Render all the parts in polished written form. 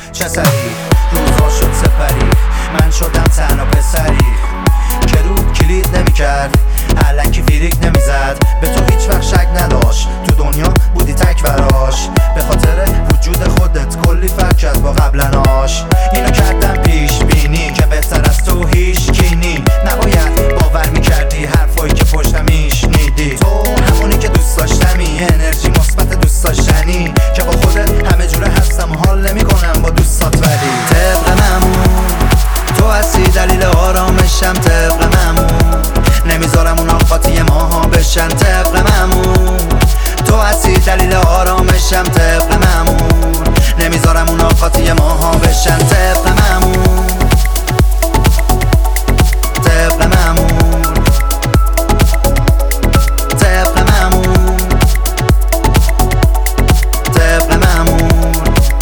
چه سری روزها شد سپری، من شدم تنها پسری که رو کلید نمیکرد، الکی فیریک نمیزد، به تو هیچ وقت شک نداشت، تو دنیا بودی تک براش، به خاطر وجود خودت کلی فرق کرد با قبلناش. اینو کردم پیش بینی که بهتر از تو هیچ کینی، نباید باور میکردی حرفایی که پشتم میشنیدی، تو همونی که دوست داشتمی، انرژی مثبت دوست داشتنی که با خودت همه جوره هستم و حال نمیکنم با دوستات، ولی طبق معمول تو هستی دلیل آرامشم، طبق معمول نمیذارم اونا قاطی ماها بشن، طبق معمول تو هستی دلیل آرامشم، طبق معمول نمیذارم اونا قاطی ماها بشن، طبق معمول طبق معمول طبق معمول طبق معمول.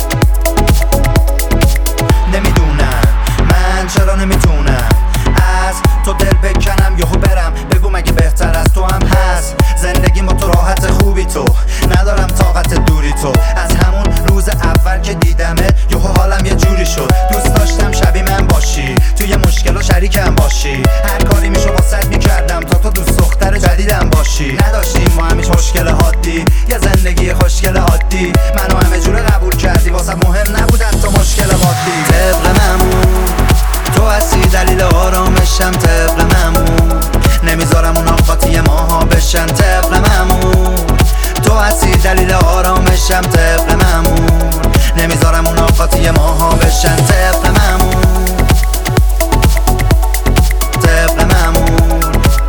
نمیدونم من چرا نمیتونم از تو دل بکنم یهو برم، بگو مگه بهتر از تو هم هست، زندگی با تو راحت خوبی، تو ندارم طاقت دوری، تو از همون روز اول که دیدمت یهو حالم یه جوری شد، دوست داشتم شبیه من باشی، توی مشکل و شریکم باشی، هر کاری میشو واسط میکردم تا تو دوست دختر جدیدم باشی، نداشتیم ما همیش مشکل حادی، یه زندگی خوشگل عادی، منو همه جوره قبول کردی، واسه مهم نبودن تو مشکل عادی، طبق معمول تو هستی دلیل آرامشم، طبق معمول نمیذارم اونا قاطی ماها بشن، طبق معمول تو هستی دلیل آرامشم، طبق معمول نمیذارم اونا قاطی ماها بشن، طبق معمول طبق معمول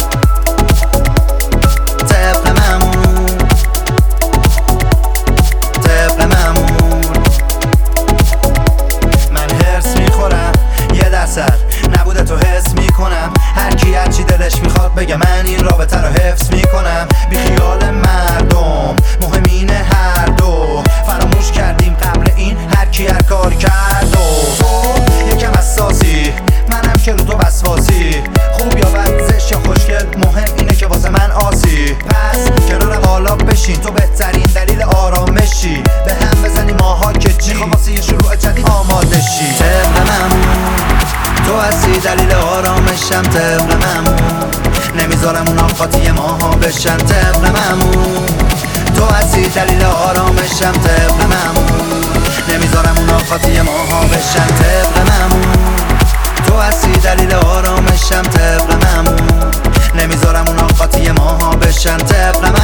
طبق معمول طبق معمول. من هرس میخورم یه درصد نبوده تو حس میکنم، هر کی هرچی دلش میخواد بگه، من این رابطه رو حفظ میکنم، بی خیال مردم مهم اینه هر دو فراموش کردیم قبل این هر کی هر کار کرد، و تو یکم حساسی منم که رو تو وسواسی، خوب یا بد زشت یا خوشگل مهم اینه که واسه من آسی، پس کنار حالا بشین تو بهترین دلیل آرامشی، به هم بزنی ماها که چی میخوام واسه یه شروع جدید آماده شی، طبق معمول تو هستی دلیل آرامشم، طبق معمول نمیذارم اونا قاطی ماها بشن، طبق معمول تو هستی دلیل آرامشم، طبق معمول نمیذارم اونا قاطی ماها بشن، طبق معمول تو هستی دلیل آرامشم، طبق معمول نمیذارم اونا قاطی ماها بشن، طبق